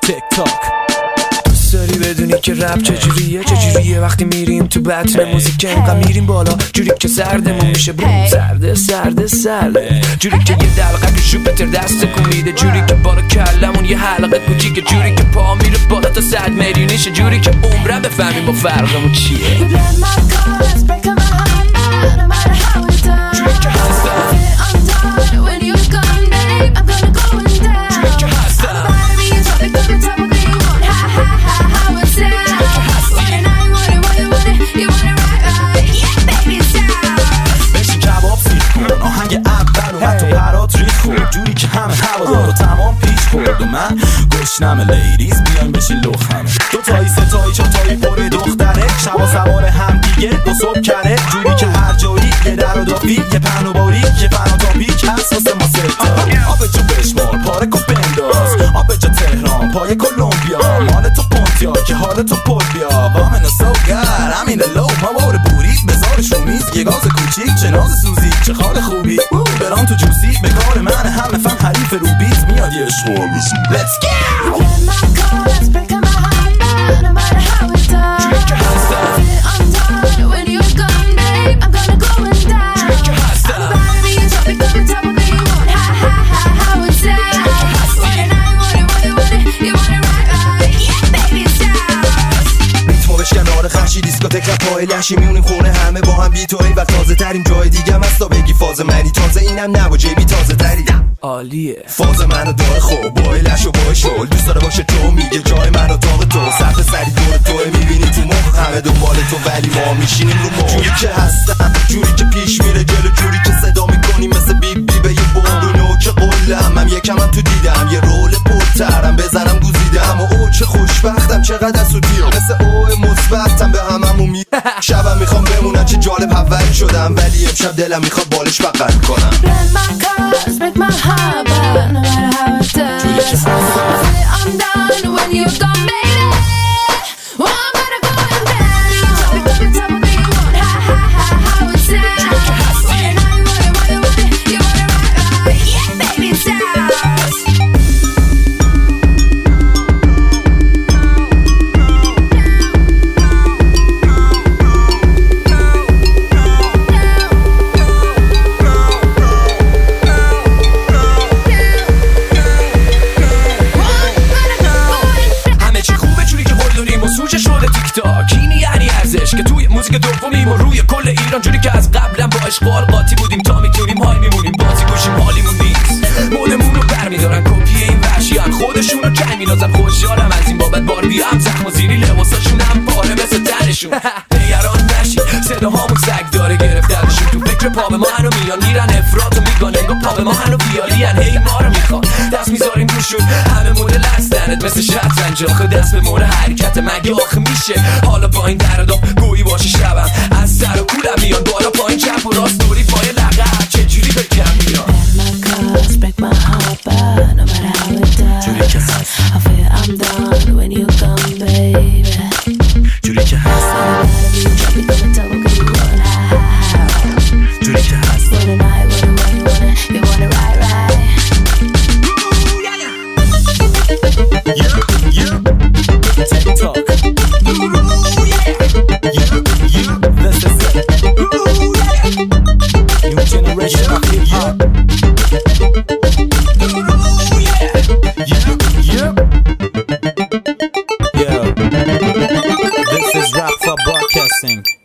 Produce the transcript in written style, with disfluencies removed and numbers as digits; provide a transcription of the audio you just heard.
تیک تاک. دوست داری بدونی که رپ چجوریه وقتی میریم تو بطن موزیک انقدر میریم بالا جوری که سردمون میشه بروم سرده جوری که یه دلقه که شوبتر دست میده، جوری که بالا کلمون یه حلقه کوچیکه، جوری که پا میره بالا تا 100 میلیونیشه، جوری که عمره بفهمیم با فرقمون چیه. جوری که همه هوادارو تمام پیش خورد و من گشنم لیدیز بیان بشین لخمه، دو تایی سه تایی چهار تایی پر دختره، شبا سوار هم دیگه دو صبح کنه، جوری که هر جایی یه در و دافی یه پهن و باریک یه پهن و تاپیک هست واسه ما ستا. آب جا بشمار پاره کو بنداز، آب جا تهران پای کلمبیا، مال تو پونتیا که حال تو پر بیا، وامن سوگر همین لو موار بوری بزارش رو میز، یه گاز کوچیک چه ناز سوزی چه خال خوبی برام تو جوسی به کار من همه فن حریف رو بیت میاد یه شوال. Let's go! دیسکوتک پای لشی میونیم خونه همه با هم بیتوی و تازه تریم جای دیگه مستا بگی فاز منی تازه اینم نبا جیبی تازه تریدم عالیه فاز منو داره خوب بای لش و بای شل دوست داره باشه تو میگه جای منو تاق تو سرد سری دور توه میبینی تو مخ همه دنبال تو ولی ما میشینیم رو مخ، جوری که هستم جوری که پیش میره جلو، جوری که صدا میکنی مثل بی بی به یه بند و نوک قلم هم یکم هم تو دیدم یه رول پرترم بزنم گوزیدم و او چه خوشبختم چقدر سودیم مثل او مثبتم به هممون می شبم میخوام بمونم چه جالب اول شدم ولی امشب دلم میخواد بالش بغل کنم. کینی یعنی ارزش که توی موزیک دومیم و روی کل ایران، جوری که از قبلا با اشغال قاطی بودیم تا میتونیم های میمونیم بازی گوشیم حالیمون نیست، مودمون رو برمیدارن کپی این وحشیان خودشون رو جنگ می‌نازن، خوشحالم از این بابت باربی هم زخم و زیری لباساشون هم پاره مثل تنشون نگران نشی صداهامون سگ داره گرفترشون تو فکر پا به ما هنو میان میرن افراط و میگن انگار پا به ما هنو بیالین هی ما رو میخوان دست میذاریم روشون همه مدل هستنت مثل شطرنج آخه دست به مور حرکت مگه آخه میشه حالا با این دردام گویی باشه شبم از سر و کولم میان بالا پایین چپ و راست دوری پای لغت چجوری بگم میان جوری که هست جوری که هست جوری که هست This is Rap for Broadcasting.